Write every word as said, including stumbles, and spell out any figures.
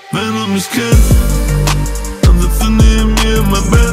Wenn du mich kennst, dann sitzt du neben mir in meinem Bett.